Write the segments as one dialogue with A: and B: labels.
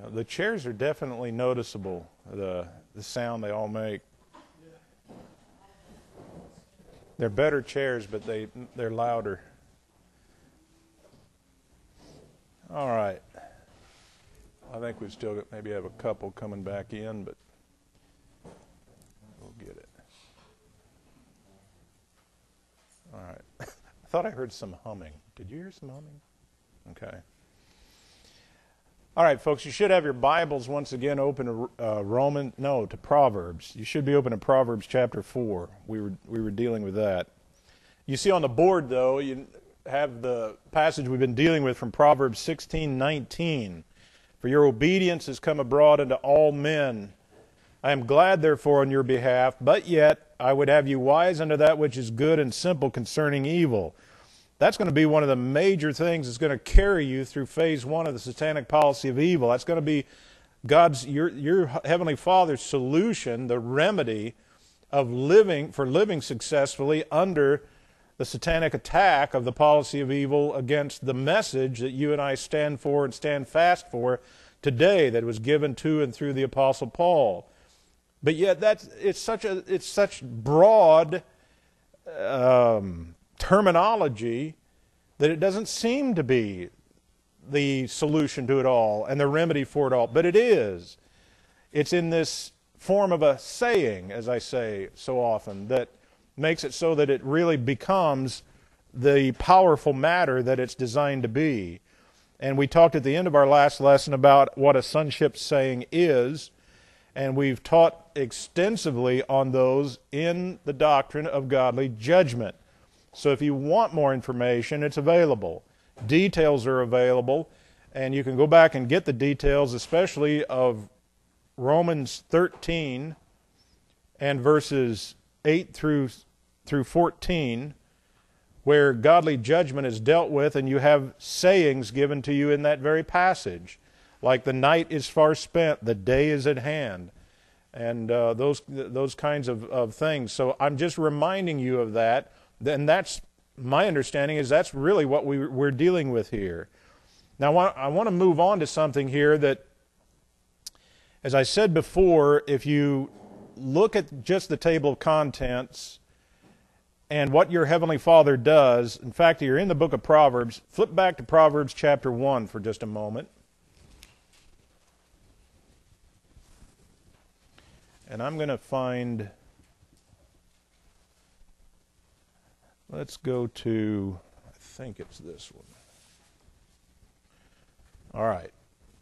A: the chairs are definitely noticeable, the sound they all make. They're better chairs, but they're louder. All right. I think we've still got, maybe have a couple coming back in, but we'll get it. All right. I thought I heard some humming. Did you hear some humming? Okay. All right, folks, you should have your Bibles once again open to to Proverbs. You should be open to Proverbs chapter 4. We were dealing with that. You see on the board, though, you have the passage we've been dealing with from Proverbs 16:19. For your obedience has come abroad unto all men. I am glad, therefore, on your behalf, but yet I would have you wise unto that which is good and simple concerning evil. That's going to be one of the major things that's going to carry you through phase one of the satanic policy of evil. That's going to be your Heavenly Father's solution, the remedy of living successfully under the satanic attack of the policy of evil against the message that you and I stand for and stand fast for today, that was given to and through the Apostle Paul. But yet it's such broad terminology that it doesn't seem to be the solution to it all and the remedy for it all. But it is. It's in this form of a saying, as I say so often, that makes it so that it really becomes the powerful matter that it's designed to be. And we talked at the end of our last lesson about what a sonship saying is, and we've taught extensively on those in the doctrine of godly judgment. So if you want more information, it's available. Details are available, and you can go back and get the details, especially of Romans 13 and verses 8 through 14, where godly judgment is dealt with, and you have sayings given to you in that very passage, like the night is far spent, the day is at hand, and those kinds of things. So I'm just reminding you of that. And that's my understanding is that's really what we're dealing with here. Now I want to move on to something here that, as I said before, if you look at just the table of contents and what your Heavenly Father does, in fact, you're in the book of Proverbs, flip back to Proverbs chapter 1 for just a moment. And I'm going to find... Let's go to, I think it's this one. All right.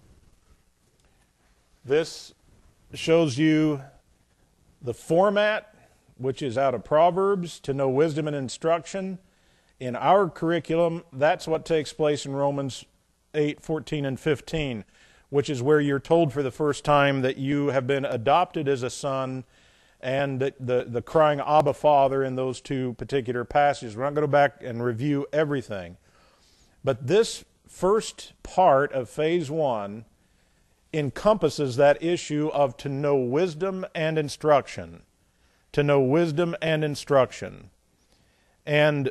A: This shows you the format, which is out of Proverbs, to know wisdom and instruction. In our curriculum, that's what takes place in Romans 8, 14, and 15, which is where you're told for the first time that you have been adopted as a son, and the crying Abba Father in those two particular passages. We're not going to go back and review everything. But this first part of phase one encompasses that issue of to know wisdom and instruction. To know wisdom and instruction. And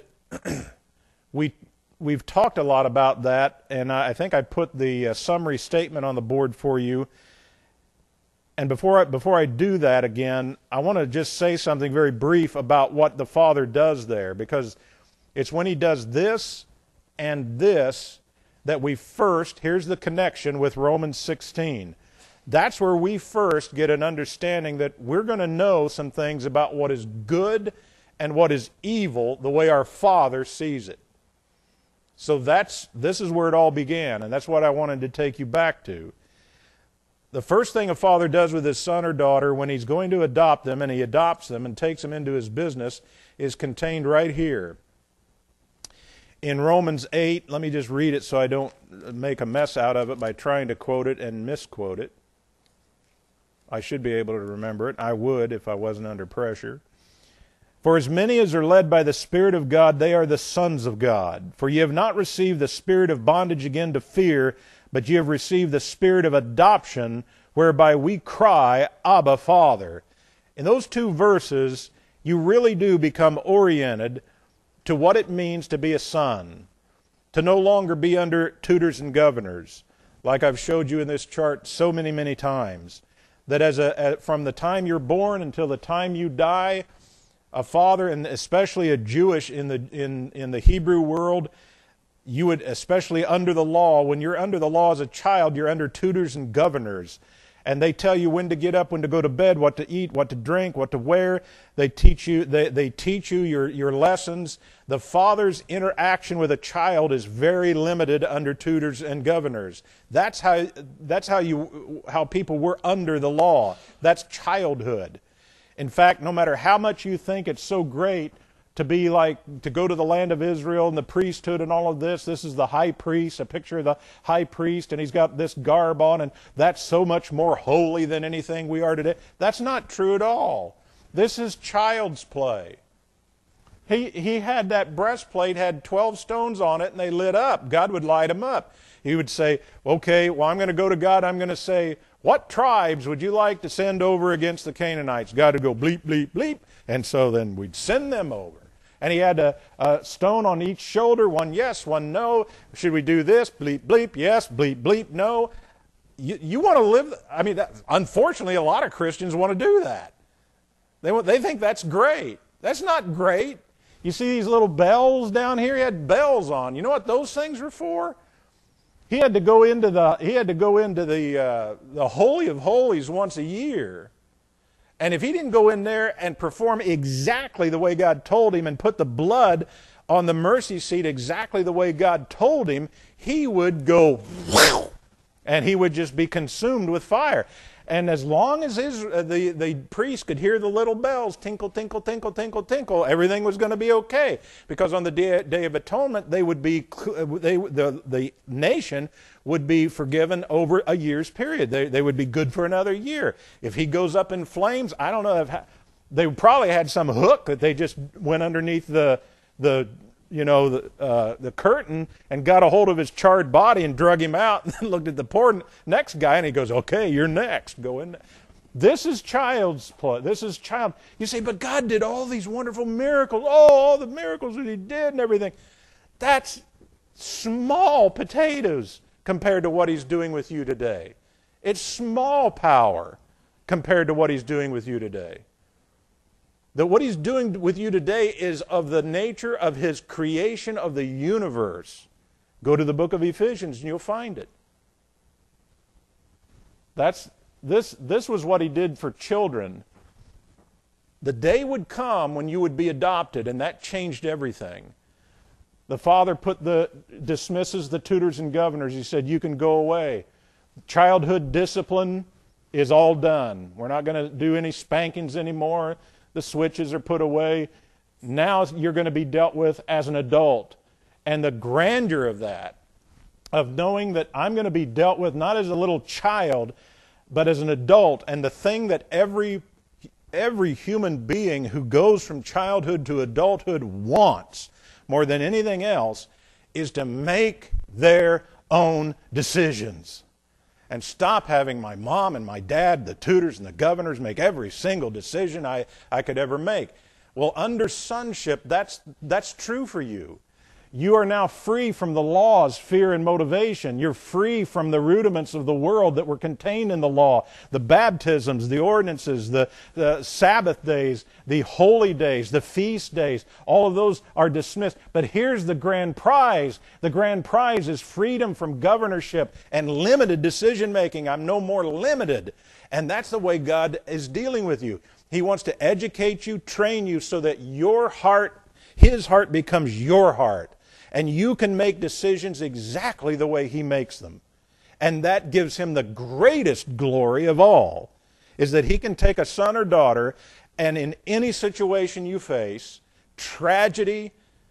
A: we've talked a lot about that, and I think I put the summary statement on the board for you. And before I do that again, I want to just say something very brief about what the Father does there, because it's when He does this and this that we first, here's the connection with Romans 16. That's where we first get an understanding that we're going to know some things about what is good and what is evil the way our Father sees it. So this is where it all began, and that's what I wanted to take you back to. The first thing a father does with his son or daughter when he's going to adopt them, and he adopts them and takes them into his business, is contained right here. In Romans 8, let me just read it so I don't make a mess out of it by trying to quote it and misquote it. I should be able to remember it. I would if I wasn't under pressure. For as many as are led by the Spirit of God, they are the sons of God. For ye have not received the spirit of bondage again to fear, but ye have received the spirit of adoption, whereby we cry, Abba, Father. In those two verses, you really do become oriented to what it means to be a son, to no longer be under tutors and governors, like I've showed you in this chart so many, many times, that from the time you're born until the time you die, a father, and especially a Jewish in the Hebrew world, you would, especially under the law, when you're under the law as a child, you're under tutors and governors. And they tell you when to get up, when to go to bed, what to eat, what to drink, what to wear. They teach you your lessons. The father's interaction with a child is very limited under tutors and governors. That's how people were under the law. That's childhood. In fact, no matter how much you think it's so great to go to the land of Israel and the priesthood and all of this is the high priest, a picture of the high priest, and he's got this garb on, and that's so much more holy than anything we are today. That's not true at all. This is child's play. He had that breastplate, had 12 stones on it, and they lit up. God would light them up. He would say, okay, well, I'm going to go to God. I'm going to say, what tribes would you like to send over against the Canaanites? God would go bleep, bleep, bleep. And so then we'd send them over. And he had a stone on each shoulder, one yes, one no. Should we do this? Bleep, bleep, yes, bleep, bleep, no. You want to live, unfortunately, a lot of Christians want to do that. They think that's great. That's not great. You see these little bells down here? He had bells on. You know what those things were for? He had to go into the Holy of Holies once a year. And if he didn't go in there and perform exactly the way God told him and put the blood on the mercy seat exactly the way God told him, he would go whew, and he would just be consumed with fire. And as long as the priest could hear the little bells, tinkle, tinkle, tinkle, tinkle, tinkle, everything was going to be okay. Because on the Day of Atonement, the nation would be forgiven over a year's period. They would be good for another year. If he goes up in flames, I don't know they probably had some hook that they just went underneath the curtain and got a hold of his charred body and drug him out, and then looked at the poor next guy and he goes, okay, you're next. Go in. This is child's play. This is child. You say, but God did all these wonderful miracles. Oh, all the miracles that he did and everything. That's small potatoes compared to what he's doing with you today. It's small power compared to what he's doing with you today. That what he's doing with you today is of the nature of his creation of the universe. Go to the book of Ephesians and you'll find it. This was what he did for children. The day would come when you would be adopted, and that changed everything. The father dismisses the tutors and governors. He said, you can go away. Childhood discipline is all done. We're not going to do any spankings anymore. The switches are put away. Now you're going to be dealt with as an adult. And the grandeur of that, of knowing that I'm going to be dealt with not as a little child, but as an adult. And the thing that every human being who goes from childhood to adulthood wants more than anything else is to make their own decisions. And stop having my mom and my dad, the tutors and the governors, make every single decision I could ever make. Well, under sonship, that's true for you. You are now free from the law's fear and motivation. You're free from the rudiments of the world that were contained in the law. The baptisms, the ordinances, the Sabbath days, the holy days, the feast days, all of those are dismissed. But here's the grand prize. The grand prize is freedom from governorship and limited decision making. I'm no more limited. And that's the way God is dealing with you. He wants to educate you, train you so that your heart, His heart becomes your heart. And you can make decisions exactly the way He makes them. And that gives Him the greatest glory of all, is that He can take a son or daughter and in any situation you face, tragedy,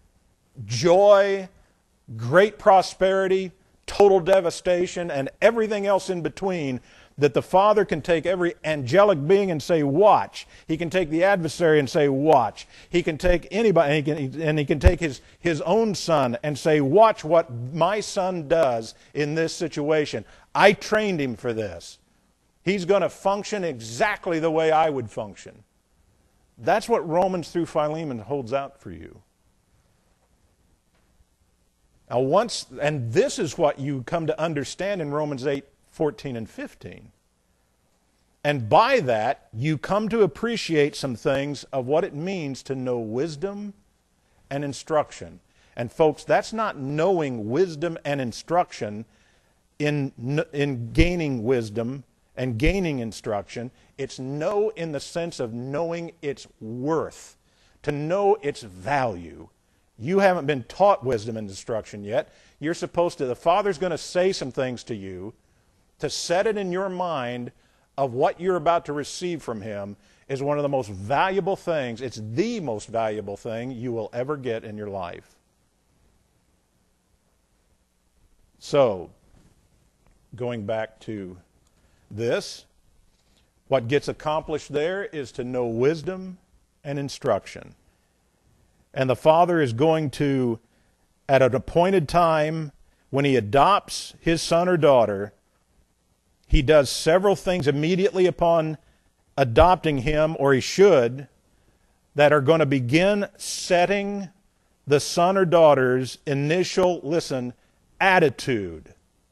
A: joy, great prosperity, total devastation, and everything else in between, that the Father can take every angelic being and say, watch. He can take the adversary and say, watch. He can take anybody, and he can take his own son and say, watch what my son does in this situation. I trained him for this. He's going to function exactly the way I would function. That's what Romans through Philemon holds out for you. Now and this is what you come to understand in Romans 8:14 and 15. And by that, you come to appreciate some things of what it means to know wisdom and instruction. And folks, that's not knowing wisdom and instruction in gaining wisdom and gaining instruction. It's know in the sense of knowing its worth, to know its value. You haven't been taught wisdom and instruction yet. You're supposed to, the Father's going to say some things to you to set it in your mind of what you're about to receive from Him is one of the most valuable things. It's the most valuable thing you will ever get in your life. So, going back to this, what gets accomplished there is to know wisdom and instruction. And the Father is going to, at an appointed time, when He adopts His son or daughter, He does several things immediately upon adopting him, or He should, that are going to begin setting the son or daughter's initial, attitude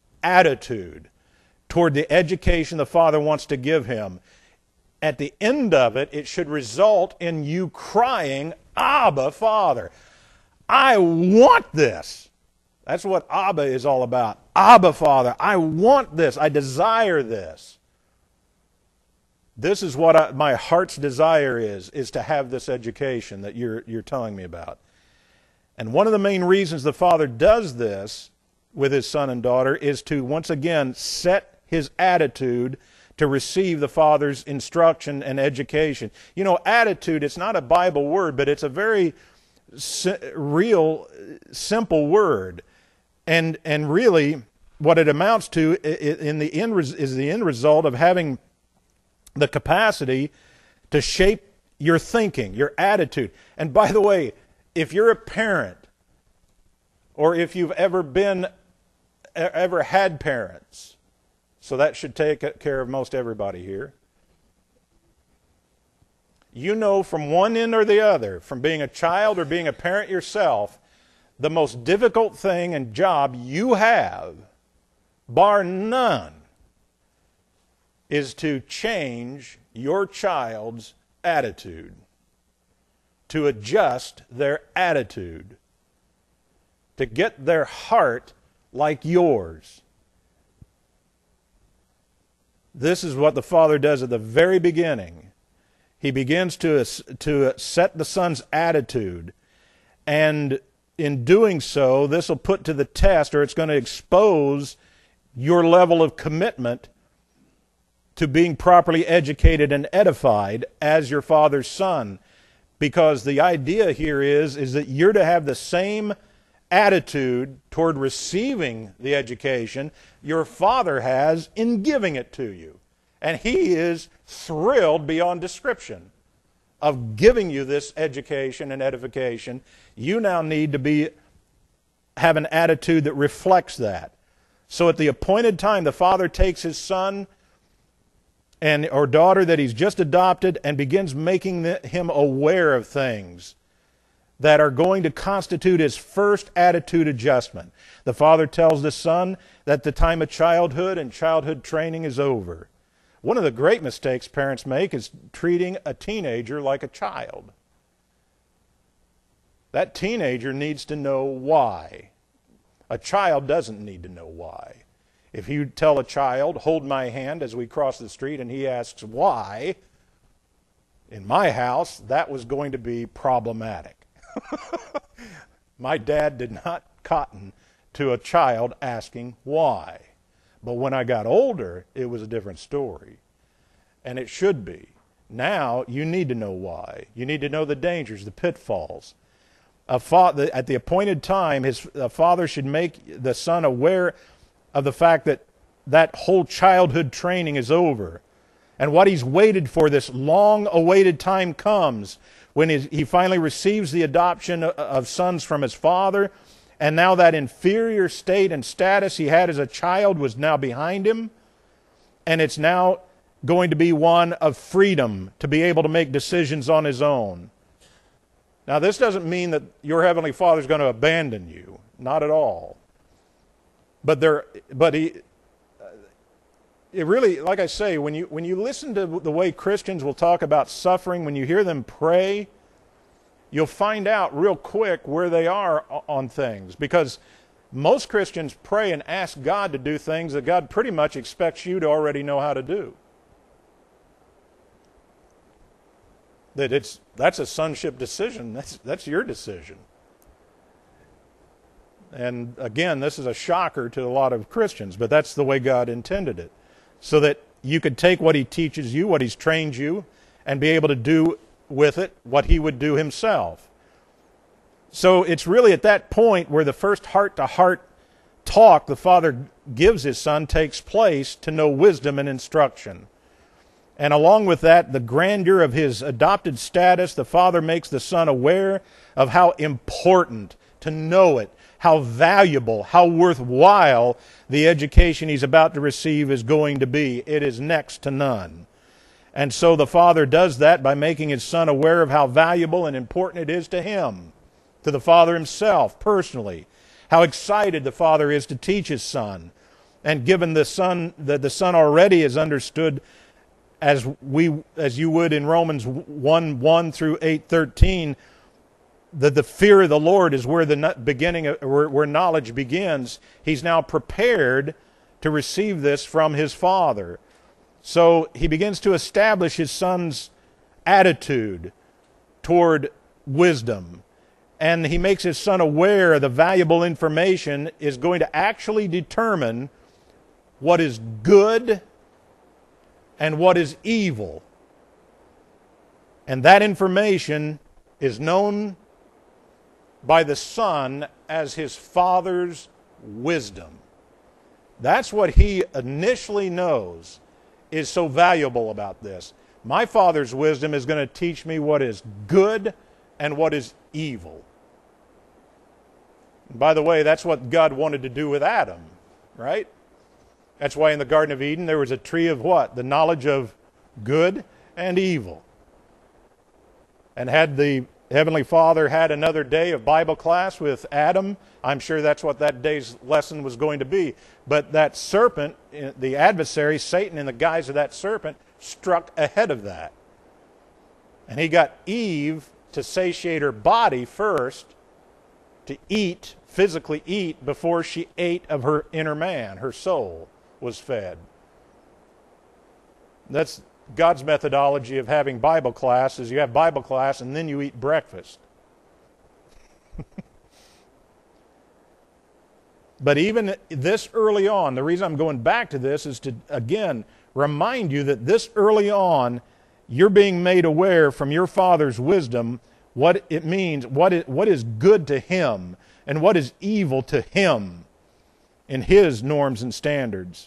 A: toward the education the Father wants to give him. At the end of it, it should result in you crying, "Abba, Father, I want this." That's what Abba is all about. Abba, Father, I want this. I desire this. This is what my heart's desire is to have this education that you're telling me about. And one of the main reasons the Father does this with His son and daughter is to, once again, set his attitude to receive the Father's instruction and education. You know, attitude, it's not a Bible word, but it's a very real, simple word. And really, what it amounts to in the end is the end result of having the capacity to shape your thinking, your attitude. And by the way, if you're a parent, or if you've ever had parents, so that should take care of most everybody here, you know from one end or the other, from being a child or being a parent yourself, the most difficult thing and job you have, bar none, is to change your child's attitude, to adjust their attitude, to get their heart like yours. This is what the Father does at the very beginning. He begins to set the son's attitude, and in doing so, this will put to the test, or it's going to expose your level of commitment to being properly educated and edified as your Father's son. Because the idea here is that you're to have the same attitude toward receiving the education your Father has in giving it to you. And He is thrilled beyond description of giving you this education and edification. You now need to have an attitude that reflects that. So at the appointed time, the Father takes His son or daughter that He's just adopted and begins making him aware of things that are going to constitute his first attitude adjustment. The Father tells the Son that the time of childhood and childhood training is over. One of the great mistakes parents make is treating a teenager like a child. That teenager needs to know why. A child doesn't need to know why. If you tell a child, "Hold my hand as we cross the street," and he asks why, in my house, that was going to be problematic. My dad did not cotton to a child asking why. But when I got older, it was a different story. And it should be. Now, you need to know why. You need to know the dangers, the pitfalls. At the appointed time, a father should make the son aware of the fact that that whole childhood training is over. And what he's waited for, this long-awaited time comes when he finally receives the adoption of sons from his father. And now that inferior state and status he had as a child was now behind him. And it's now going to be one of freedom to be able to make decisions on his own. Now, this doesn't mean that your Heavenly Father is going to abandon you. not at all. It really, like I say, when you listen to the way Christians will talk about suffering, when you hear them pray, you'll find out real quick where they are on things. Because most Christians pray and ask God to do things that God pretty much expects you to already know how to do. That's a sonship decision. That's your decision. And again, this is a shocker to a lot of Christians, but that's the way God intended it. So that you could take what He teaches you, what He's trained you, and be able to do with it what He would do Himself. So it's really at that point where the first heart-to-heart talk the Father gives His Son takes place to know wisdom and instruction. And along with that, the grandeur of His adopted status, the Father makes the Son aware of how important to know it, how valuable, how worthwhile the education he's about to receive is going to be. It is next to none. And so the Father does that by making His Son aware of how valuable and important it is to Him, to the Father Himself personally, how excited the Father is to teach His Son. And given the Son, that the Son already is understood as you would in Romans 1:1 through 8:13, that the fear of the Lord is where the beginning, where knowledge begins. He's now prepared to receive this from His Father. So He begins to establish His Son's attitude toward wisdom. And He makes His Son aware of the valuable information is going to actually determine what is good and what is evil. And that information is known by the Son as His Father's wisdom. That's what He initially knows is so valuable about this. My Father's wisdom is going to teach me what is good and what is evil. And by the way, that's what God wanted to do with Adam, right? That's why in the Garden of Eden there was a tree of what? The knowledge of good and evil. And had the Heavenly Father had another day of Bible class with Adam, I'm sure that's what that day's lesson was going to be. But that serpent, the adversary, Satan in the guise of that serpent, struck ahead of that. And he got Eve to satiate her body first, to eat, physically eat, before she ate of her inner man. Her soul was fed. That's God's methodology of having Bible class is you have Bible class and then you eat breakfast. But even this early on, the reason I'm going back to this is to, again, remind you that this early on, you're being made aware from your Father's wisdom what it means, what is good to Him, and what is evil to Him in His norms and standards.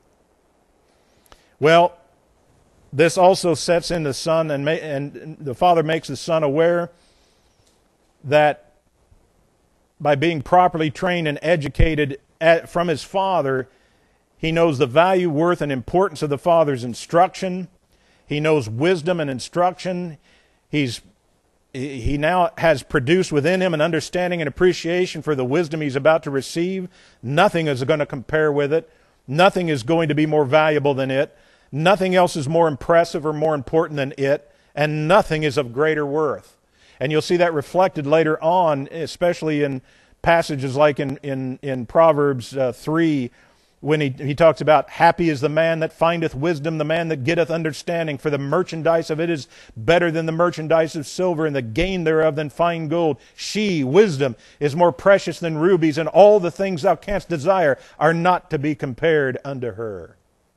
A: Well, this also sets in the Son, and the Father makes the Son aware that by being properly trained and educated from His Father, He knows the value, worth, and importance of the Father's instruction. He knows wisdom and instruction. He now has produced within him an understanding and appreciation for the wisdom he's about to receive. Nothing is going to compare with it. Nothing is going to be more valuable than it. Nothing else is more impressive or more important than it. And nothing is of greater worth. And you'll see that reflected later on, especially in passages like in Proverbs 3, when he talks about, happy is the man that findeth wisdom, the man that getteth understanding, for the merchandise of it is better than the merchandise of silver, and the gain thereof than fine gold. She, wisdom, is more precious than rubies, and all the things thou canst desire are not to be compared unto her.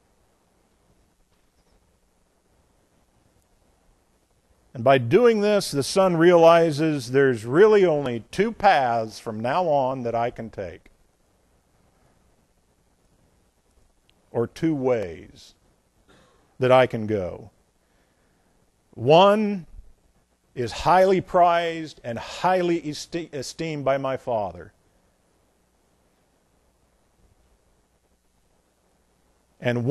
A: And by doing this, the Son realizes there's really only two paths from now on that I can take. Or two ways that I can go. One is highly prized and highly esteemed by my Father. And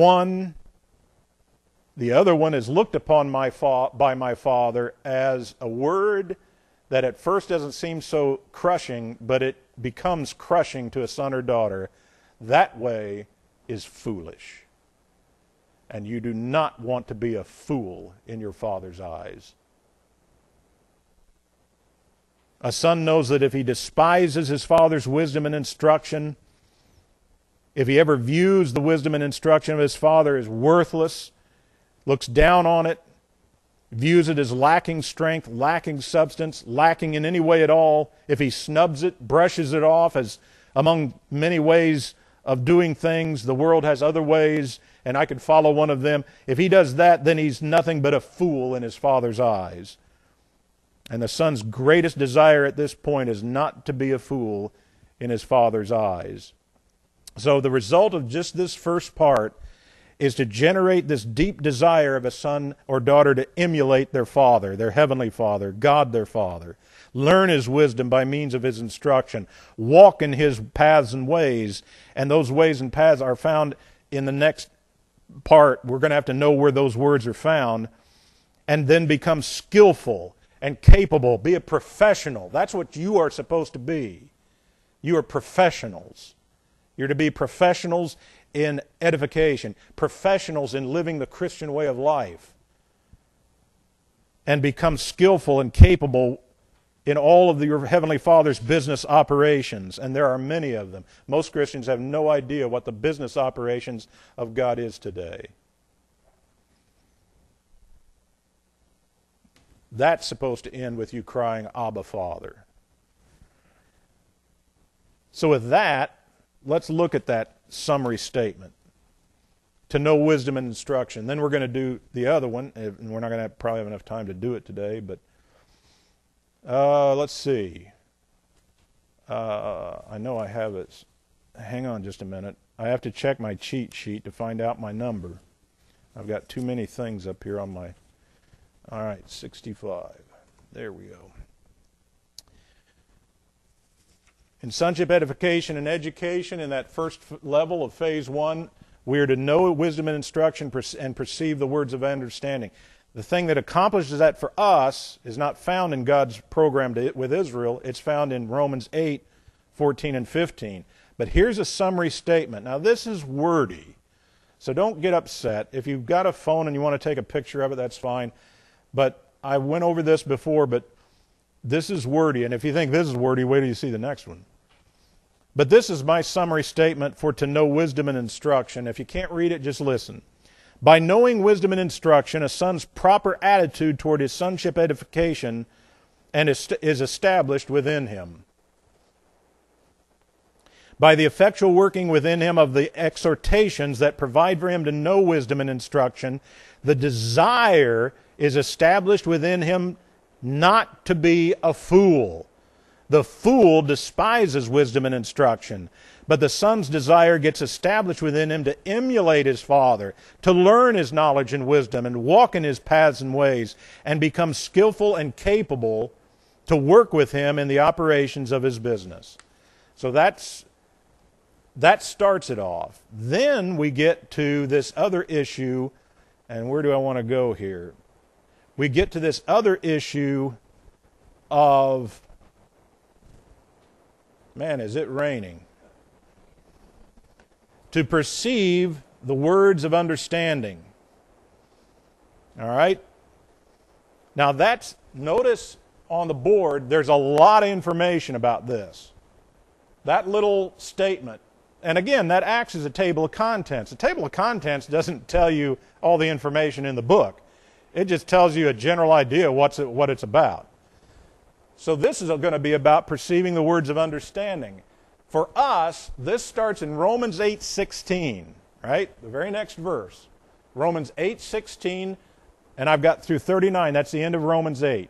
A: the other one is looked upon by my Father as a word that at first doesn't seem so crushing, but it becomes crushing to a son or daughter, that way is foolish. And you do not want to be a fool in your father's eyes. A son knows that if he despises his father's wisdom and instruction, if he ever views the wisdom and instruction of his father as worthless, looks down on it, views it as lacking strength, lacking substance, lacking in any way at all, if he snubs it, brushes it off, as among many ways of doing things, the world has other ways, and I could follow one of them. If he does that, then he's nothing but a fool in his father's eyes. And the son's greatest desire at this point is not to be a fool in his father's eyes. So the result of just this first part is to generate this deep desire of a son or daughter to emulate their father, their heavenly Father, God their Father. Learn his wisdom by means of his instruction. Walk in his paths and ways. And those ways and paths are found in the next part. We're going to have to know where those words are found. And then become skillful and capable. Be a professional. That's what you are supposed to be. You are professionals. You're to be professionals in edification, professionals in living the Christian way of life, and become skillful and capable in all of your Heavenly Father's business operations. And there are many of them. Most Christians have no idea what the business operations of God is today. That's supposed to end with you crying, Abba, Father. So with that, let's look at that summary statement. To know wisdom and instruction. Then we're going to do the other one, and we're not going to probably have enough time to do it today, but let's see. I know I have it. Hang on just a minute. I have to check my cheat sheet to find out my number. I've got too many things up here on my... All right, 65. There we go. In sonship edification and education, in that first level of phase 1, we are to know wisdom and instruction and perceive the words of understanding. The thing that accomplishes that for us is not found in God's program with Israel. It's found in Romans 8, 14 and 15. But here's a summary statement. Now this is wordy, so don't get upset. If you've got a phone and you want to take a picture of it, that's fine. But I went over this before, but this is wordy. And if you think this is wordy, wait till you see the next one. But this is my summary statement for to know wisdom and instruction. If you can't read it, just listen. By knowing wisdom and instruction, a son's proper attitude toward his sonship edification is established within him. By the effectual working within him of the exhortations that provide for him to know wisdom and instruction, the desire is established within him not to be a fool. The fool despises wisdom and instruction, but the son's desire gets established within him to emulate his father, to learn his knowledge and wisdom, and walk in his paths and ways, and become skillful and capable to work with him in the operations of his business. So that starts it off. Then we get to this other issue, and where do I want to go here? We get to this other issue of, man, is it raining? To perceive the words of understanding. All right? Now notice on the board, there's a lot of information about this. That little statement. And again, that acts as a table of contents. A table of contents doesn't tell you all the information in the book. It just tells you a general idea what it's about. So this is going to be about perceiving the words of understanding. For us, this starts in Romans 8:16, right? The very next verse. Romans 8:16, and I've got through 39. That's the end of Romans 8.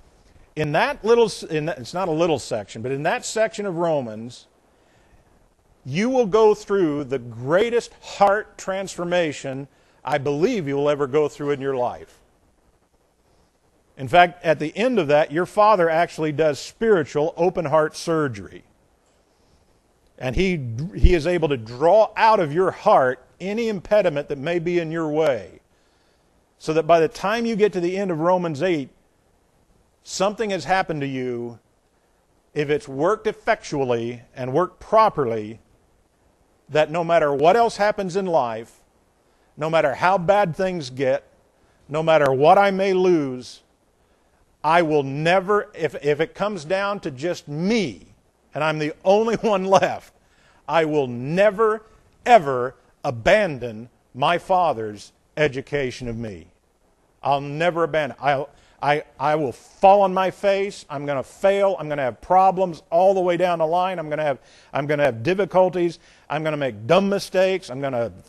A: It's not a little section, but in that section of Romans, you will go through the greatest heart transformation I believe you will ever go through in your life. In fact, at the end of that, your father actually does spiritual open heart surgery. And he is able to draw out of your heart any impediment that may be in your way. So that by the time you get to the end of Romans 8, something has happened to you if it's worked effectually and worked properly, that no matter what else happens in life, no matter how bad things get, no matter what I may lose, I will never, if it comes down to just me, and I'm the only one left, I will never, ever abandon my Father's education of me. I'll never abandon. I will fall on my face. I'm going to fail. I'm going to have problems all the way down the line. I'm going to have difficulties. I'm going to make dumb mistakes. I'm going to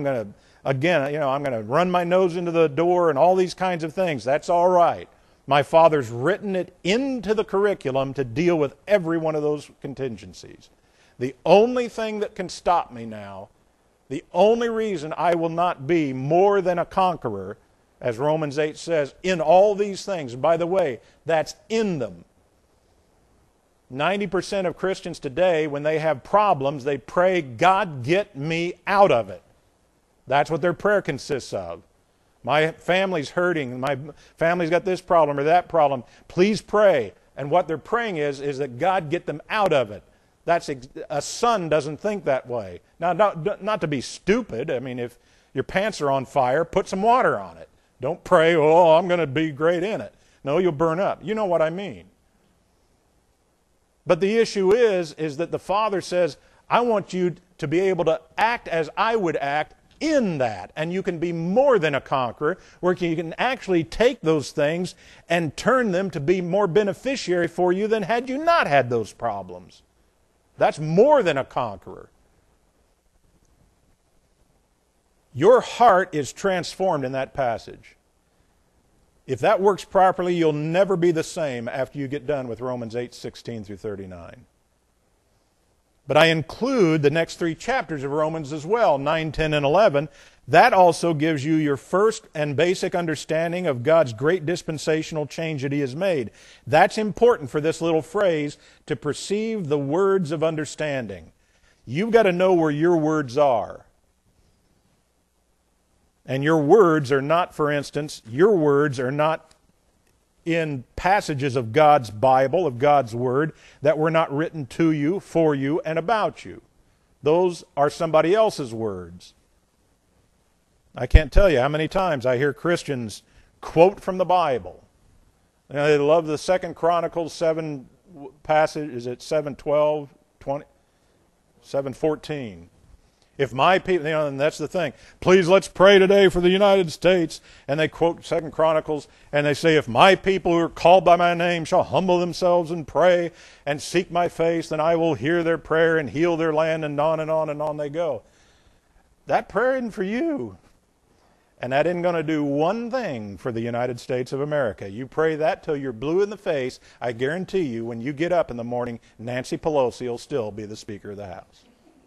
A: run my nose into the door and all these kinds of things. That's all right. My Father's written it into the curriculum to deal with every one of those contingencies. The only thing that can stop me now, the only reason I will not be more than a conqueror, as Romans 8 says, in all these things. By the way, that's in them. 90% of Christians today, when they have problems, they pray, God, get me out of it. That's what their prayer consists of. My family's hurting. My family's got this problem or that problem. Please pray. And what they're praying is that God get them out of it. A son doesn't think that way. Now, not to be stupid. I mean, if your pants are on fire, put some water on it. Don't pray, oh, I'm going to be great in it. No, you'll burn up. You know what I mean. But the issue is that the Father says, I want you to be able to act as I would act in that. And you can be more than a conqueror, where you can actually take those things and turn them to be more beneficiary for you than had you not had those problems. That's more than a conqueror. Your heart is transformed in that passage. If that works properly, you'll never be the same after you get done with Romans 8:16 through 39. But I include the next 3 chapters of Romans as well, 9, 10, and 11. That also gives you your first and basic understanding of God's great dispensational change that He has made. That's important for this little phrase, to perceive the words of understanding. You've got to know where your words are. And your words are not, for instance, your words are not in passages of God's Bible, of God's Word, that were not written to you, for you, and about you. Those are somebody else's words. I can't tell you how many times I hear Christians quote from the Bible. You know, they love the 2 Chronicles 7 passage, is it 7:12, 20, 7:14. If my people, and that's the thing, please let's pray today for the United States. And they quote 2 Chronicles, and they say, if my people who are called by my name shall humble themselves and pray and seek my face, then I will hear their prayer and heal their land, and on and on and on they go. That prayer isn't for you. And that isn't going to do one thing for the United States of America. You pray that till you're blue in the face, I guarantee you, when you get up in the morning, Nancy Pelosi will still be the Speaker of the House.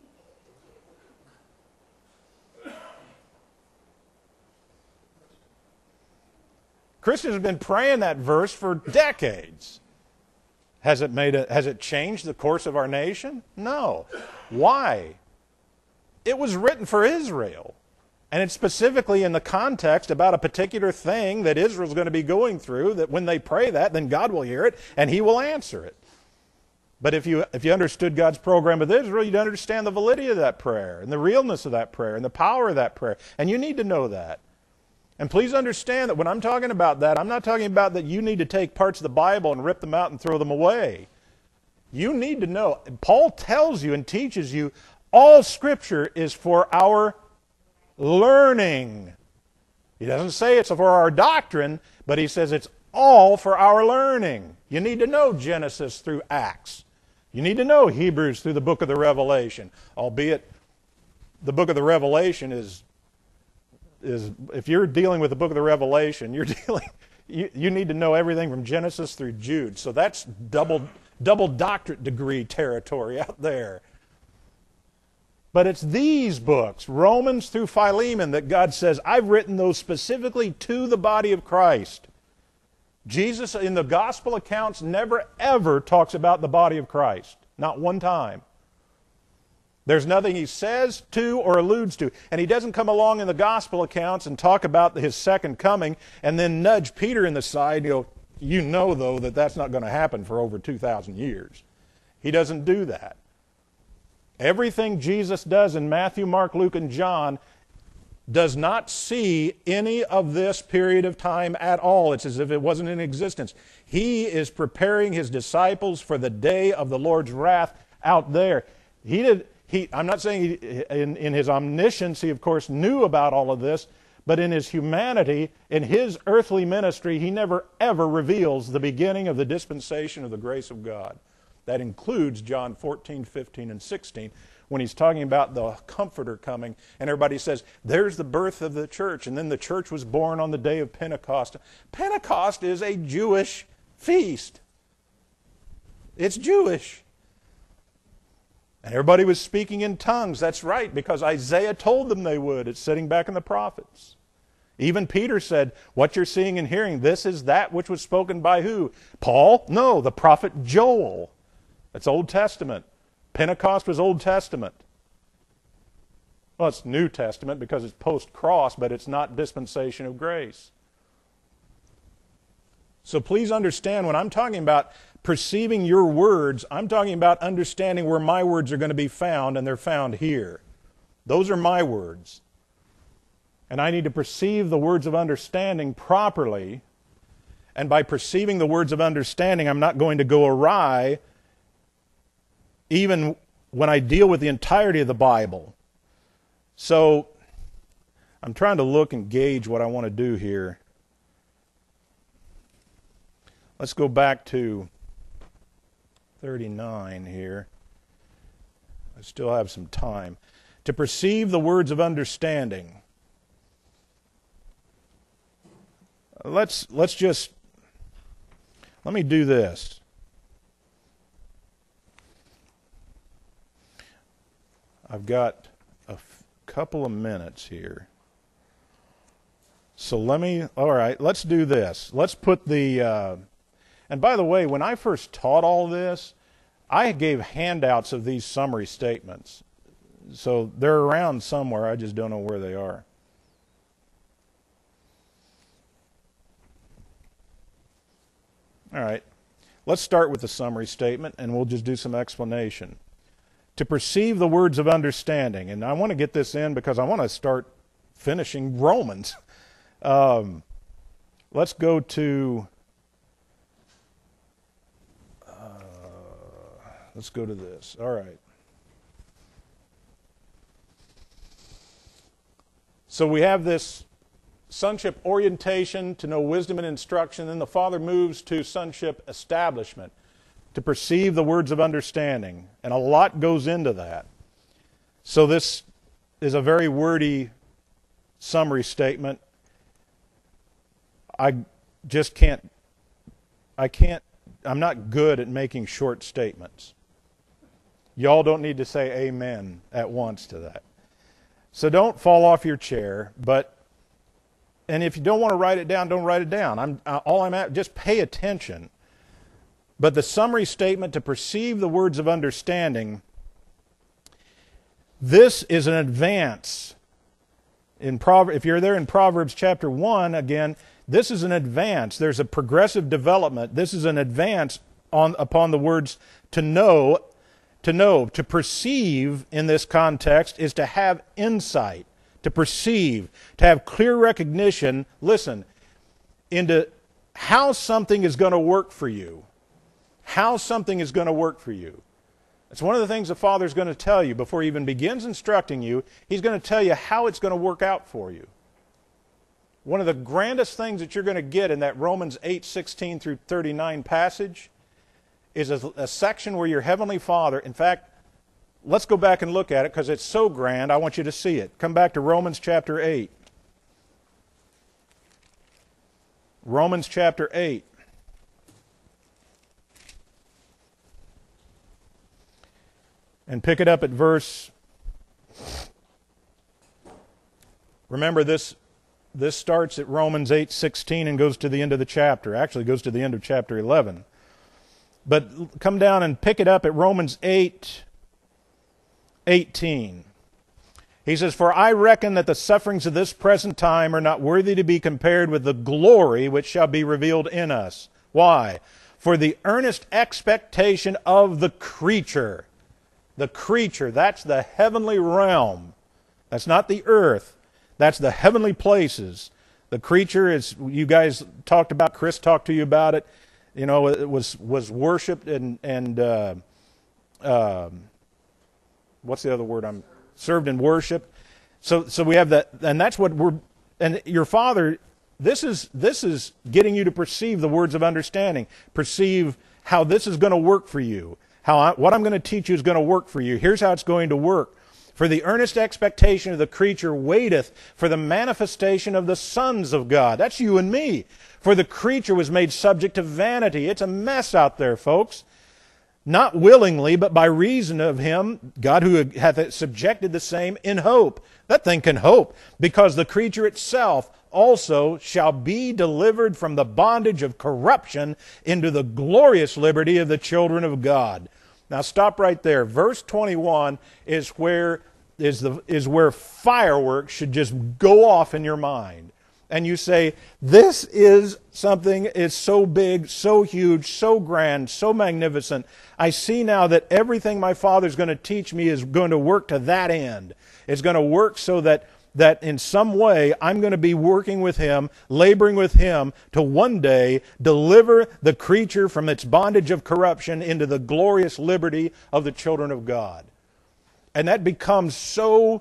A: Christians have been praying that verse for decades. Has it changed the course of our nation? No. Why? It was written for Israel. And it's specifically in the context about a particular thing that Israel's going to be going through, that when they pray that, then God will hear it and He will answer it. But if you understood God's program with Israel, you'd understand the validity of that prayer and the realness of that prayer and the power of that prayer. And you need to know that. And please understand that when I'm talking about that, I'm not talking about that you need to take parts of the Bible and rip them out and throw them away. You need to know. Paul tells you and teaches you all Scripture is for our learning. He doesn't say it's for our doctrine, but he says it's all for our learning. You need to know Genesis through Acts. You need to know Hebrews through the book of the Revelation, albeit the book of the Revelation is if you're dealing with the book of the Revelation, you need to know everything from Genesis through Jude. So that's double doctorate degree territory out there. But it's these books, Romans through Philemon, that God says, I've written those specifically to the body of Christ. Jesus in the gospel accounts never ever talks about the body of Christ. Not one time. There's nothing he says to or alludes to. And he doesn't come along in the gospel accounts and talk about his second coming and then nudge Peter in the side and go, You know, though, that that's not going to happen for over 2,000 years. He doesn't do that. Everything Jesus does in Matthew, Mark, Luke, and John does not see any of this period of time at all. It's as if it wasn't in existence. He is preparing his disciples for the day of the Lord's wrath out there. I'm not saying in his omniscience he, of course, knew about all of this, but in his humanity, in his earthly ministry, he never ever reveals the beginning of the dispensation of the grace of God. That includes John 14, 15, and 16, when he's talking about the Comforter coming, and everybody says, there's the birth of the church, and then the church was born on the day of Pentecost. Pentecost is a Jewish feast. It's Jewish. And everybody was speaking in tongues. That's right, because Isaiah told them they would. It's sitting back in the prophets. Even Peter said, what you're seeing and hearing, this is that which was spoken by who? Paul? No, the prophet Joel. That's Old Testament. Pentecost was Old Testament. Well, it's New Testament because it's post-cross, but it's not dispensation of grace. So please understand, when I'm talking about perceiving your words, I'm talking about understanding where my words are going to be found, and they're found here. Those are my words. And I need to perceive the words of understanding properly. And by perceiving the words of understanding, I'm not going to go awry even when I deal with the entirety of the Bible. So I'm trying to look and gauge what I want to do here. Let's go back to 39 here. I still have some time. To perceive the words of understanding. Let me do this. I've got a couple of minutes here. So all right, let's do this. Let's put the, and by the way, when I first taught all this, I gave handouts of these summary statements. So they're around somewhere, I just don't know where they are. All right, let's start with the summary statement, and we'll just do some explanation. To perceive the words of understanding, and I want to get this in because I want to start finishing Romans. Let's go to, this. All right. So we have this sonship orientation to know wisdom and instruction. Then the Father moves to sonship establishment, to perceive the words of understanding. And a lot goes into that. So this is a very wordy summary statement. I'm not good at making short statements. Y'all don't need to say amen at once to that. So don't fall off your chair, and if you don't want to write it down, don't write it down. Just pay attention. But the summary statement, to perceive the words of understanding, this is an advance. If you're there in Proverbs chapter 1, again, this is an advance. There's a progressive development. This is an advance upon the words to know. To perceive in this context is to have insight, to perceive, to have clear recognition, listen, into how something is going to work for you. How something is going to work for you. It's one of the things the Father's going to tell you before he even begins instructing you. He's going to tell you how it's going to work out for you. One of the grandest things that you're going to get in that Romans 8:16 through 39 passage is a section where your Heavenly Father, in fact, let's go back and look at it because it's so grand, I want you to see it. Come back to Romans chapter 8. Romans chapter 8. And pick it up at verse. Remember, this starts at Romans 8:16 and goes to the end of the chapter. Actually, it goes to the end of chapter 11. But come down and pick it up at Romans 8:18. He says, "For I reckon that the sufferings of this present time are not worthy to be compared with the glory which shall be revealed in us." Why? For the earnest expectation of the creature. The creature, that's the heavenly realm. That's not the earth. That's the heavenly places. The creature is, you guys talked about, Chris talked to you about it. You know, it was worshipped and what's the other word? Served and worshipped. So we have that, and that's what and your Father, this is getting you to perceive the words of understanding, perceive how this is going to work for you, what I'm going to teach you is going to work for you. Here's how it's going to work. For the earnest expectation of the creature waiteth for the manifestation of the sons of God. That's you and me. For the creature was made subject to vanity. It's a mess out there, folks. Not willingly, but by reason of him, God who hath subjected the same in hope. That thing can hope, because the creature itself also shall be delivered from the bondage of corruption into the glorious liberty of the children of God. Now stop right there. Verse 21 is where fireworks should just go off in your mind. And you say, this is something, it's so big, so huge, so grand, so magnificent. I see now that everything my Father's going to teach me is going to work to that end. It's going to work so that in some way I'm going to be working with Him, laboring with Him to one day deliver the creature from its bondage of corruption into the glorious liberty of the children of God. And that becomes so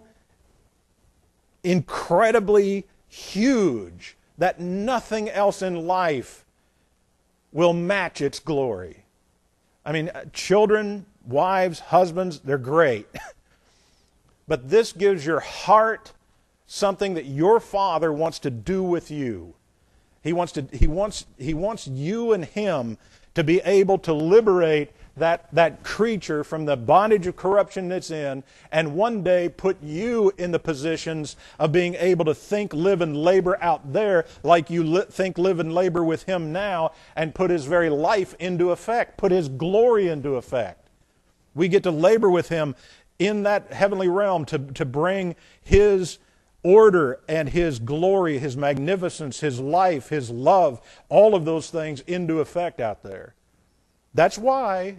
A: incredibly huge that nothing else in life will match its glory. I mean, children, wives, husbands, they're great. But this gives your heart something that your Father wants to do with you. He wants you and Him to be able to liberate that creature from the bondage of corruption it's in, and one day put you in the positions of being able to think, live, and labor out there like you think, live, and labor with Him now, and put His very life into effect, put His glory into effect. We get to labor with Him in that heavenly realm to bring His order and His glory, His magnificence, His life, His love, all of those things into effect out there. That's why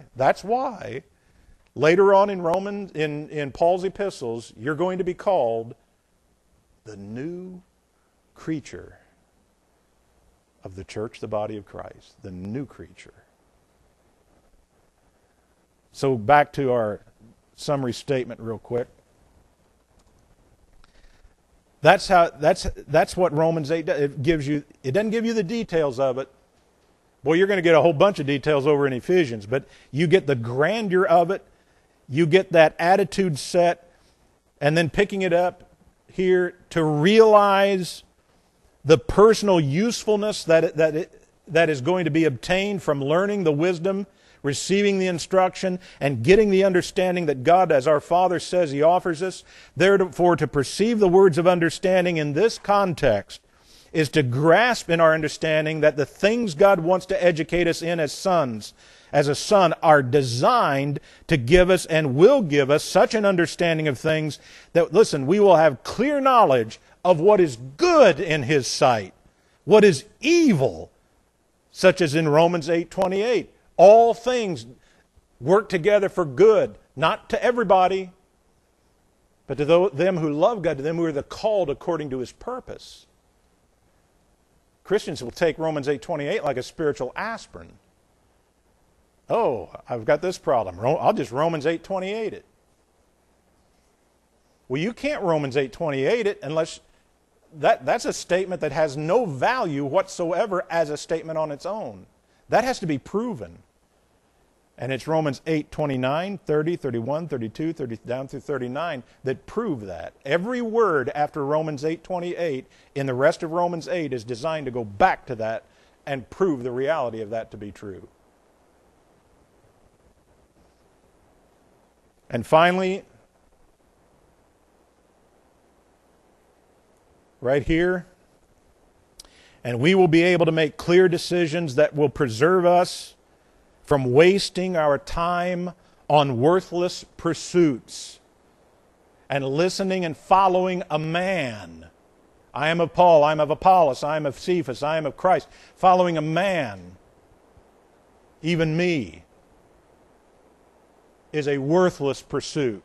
A: later on in Romans, in Paul's epistles, you're going to be called the new creature of the church, the body of Christ. The new creature. So back to our summary statement real quick. That's what Romans 8 does. It doesn't give you the details of it. Boy, you're going to get a whole bunch of details over in Ephesians, but you get the grandeur of it, you get that attitude set, and then picking it up here to realize the personal usefulness that is going to be obtained from learning the wisdom, receiving the instruction, and getting the understanding that God, as our Father says He offers us. Therefore, to perceive the words of understanding in this context is to grasp in our understanding that the things God wants to educate us in as sons, as a son, are designed to give us and will give us such an understanding of things that, listen, we will have clear knowledge of what is good in His sight, what is evil, such as in Romans 8:28. All things work together for good, not to everybody, but to them who love God, to them who are the called according to His purpose. Christians will take Romans 8:28 like a spiritual aspirin. Oh, I've got this problem. I'll just Romans 8:28 it. Well, you can't Romans 8:28 it unless that's a statement that has no value whatsoever as a statement on its own. That has to be proven. And it's Romans 8:29, 30, 31, 32, 30, down through 39 that prove that. Every word after Romans 8:28 in the rest of Romans 8 is designed to go back to that and prove the reality of that to be true. And finally, right here, and we will be able to make clear decisions that will preserve us from wasting our time on worthless pursuits and listening and following a man. I am of Paul, I am of Apollos, I am of Cephas, I am of Christ. Following a man even me, is a worthless pursuit.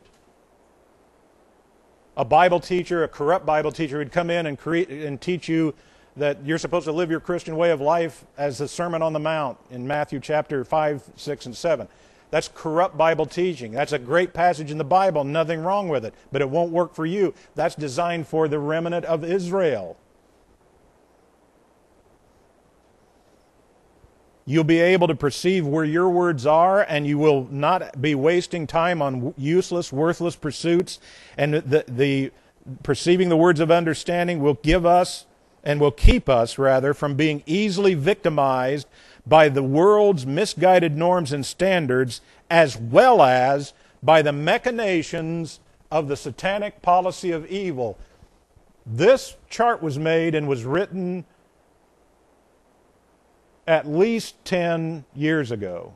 A: A Bible teacher, a corrupt Bible teacher, would come in and teach you that you're supposed to live your Christian way of life as the Sermon on the Mount in Matthew chapter 5, 6, and 7. That's corrupt Bible teaching. That's a great passage in the Bible, nothing wrong with it, but it won't work for you. That's designed for the remnant of Israel. You'll be able to perceive where your words are, and you will not be wasting time on useless, worthless pursuits. And the perceiving the words of understanding will give us, and will keep us, rather, from being easily victimized by the world's misguided norms and standards, as well as by the machinations of the satanic policy of evil. This chart was made and was written at least 10 years ago,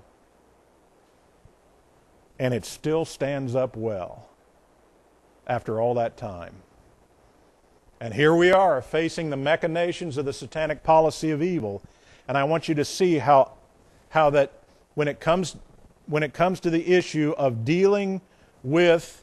A: and it still stands up well after all that time. And here we are facing the machinations of the satanic policy of evil, and I want you to see how that when it comes to the issue of dealing with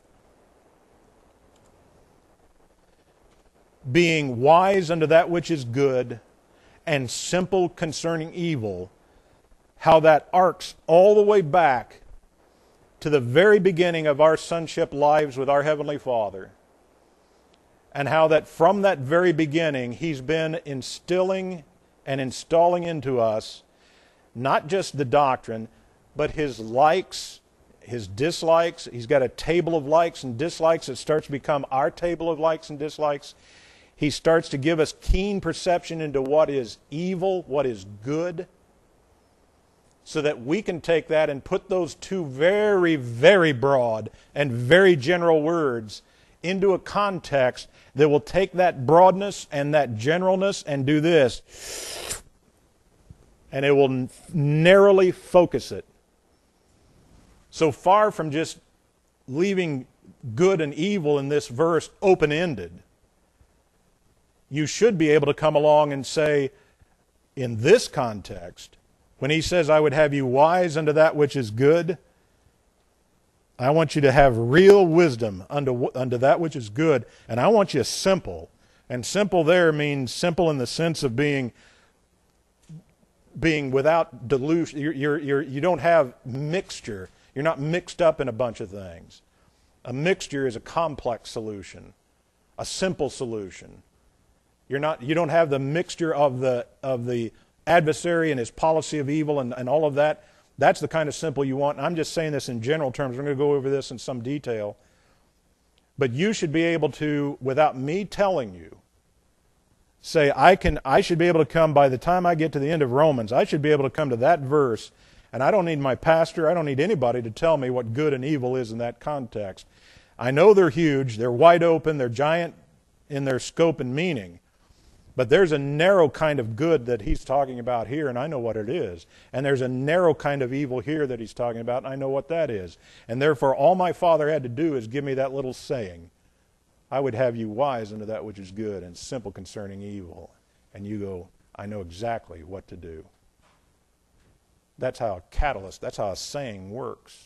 A: being wise unto that which is good and simple concerning evil, how that arcs all the way back to the very beginning of our sonship lives with our Heavenly Father, and how that from that very beginning He's been instilling and installing into us not just the doctrine, but His likes, His dislikes. He's got a table of likes and dislikes that starts to become our table of likes and dislikes. He starts to give us keen perception into what is evil, what is good, so that we can take that and put those two very, very broad and very general words into a context that will take that broadness and that generalness and do this, and it will narrowly focus it. So far from just leaving good and evil in this verse open-ended, you should be able to come along and say, in this context, when he says, I would have you wise unto that which is good, I want you to have real wisdom unto that which is good, and I want you simple. And simple there means simple in the sense of being without delusion. You don't have mixture. You're not mixed up in a bunch of things. A mixture is a complex solution, a simple solution. You don't have the mixture of the adversary and his policy of evil and all of that. That's the kind of simple you want. And I'm just saying this in general terms. We're going to go over this in some detail. But you should be able to, without me telling you, say, I should be able to come, by the time I get to the end of Romans, I should be able to come to that verse, and I don't need my pastor, I don't need anybody to tell me what good and evil is in that context. I know they're huge, they're wide open, they're giant in their scope and meaning. But there's a narrow kind of good that he's talking about here, and I know what it is. And there's a narrow kind of evil here that he's talking about, and I know what that is. And therefore, all my Father had to do is give me that little saying, I would have you wise unto that which is good and simple concerning evil. And you go, I know exactly what to do. That's how a catalyst, that's how a saying works.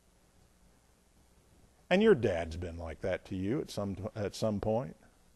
A: And your dad's been like that to you at some point.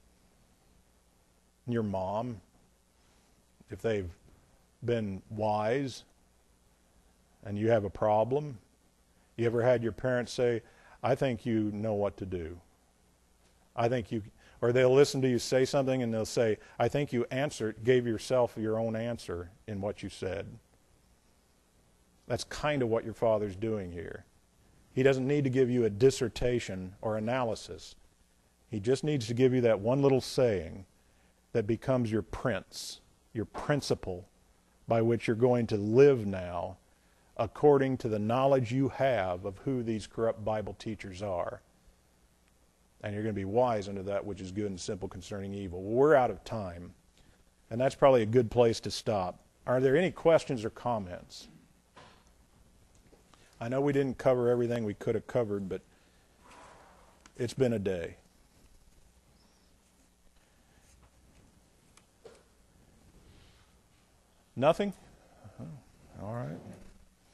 A: Your mom, if they've been wise and you have a problem, you ever had your parents say, I think you know what to do. I think you, or they'll listen to you say something and they'll say, I think you gave yourself your own answer in what you said. That's kind of what your Father's doing here. He doesn't need to give you a dissertation or analysis. He just needs to give you that one little saying that becomes your prince, your principle by which you're going to live now according to the knowledge you have of who these corrupt Bible teachers are. And you're going to be wise unto that which is good and simple concerning evil. Well, we're out of time, and that's probably a good place to stop. Are there any questions or comments? I know we didn't cover everything we could have covered, but it's been a day. Nothing? Oh, all right.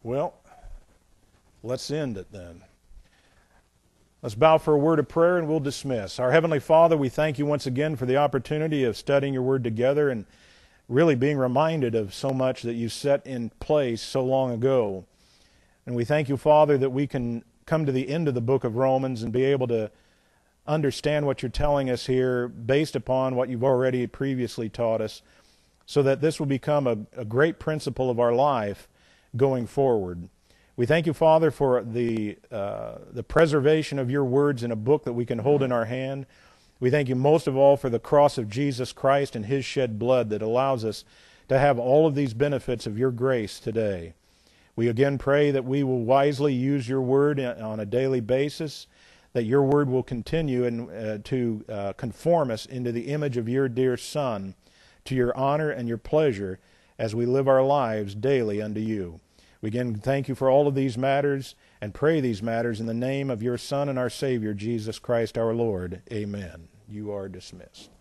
A: Well, let's end it then. Let's bow for a word of prayer and we'll dismiss. Our Heavenly Father, we thank you once again for the opportunity of studying your word together and really being reminded of so much that you set in place so long ago. And we thank you, Father, that we can come to the end of the book of Romans and be able to understand what you're telling us here based upon what you've already previously taught us, so that this will become a great principle of our life going forward. We thank you, Father, for the preservation of your words in a book that we can hold in our hand. We thank you most of all for the cross of Jesus Christ and his shed blood that allows us to have all of these benefits of your grace today. We again pray that we will wisely use your word on a daily basis, that your word will continue to conform us into the image of your dear Son, to your honor and your pleasure as we live our lives daily unto you. We again thank you for all of these matters and pray these matters in the name of your Son and our Savior, Jesus Christ our Lord. Amen. You are dismissed.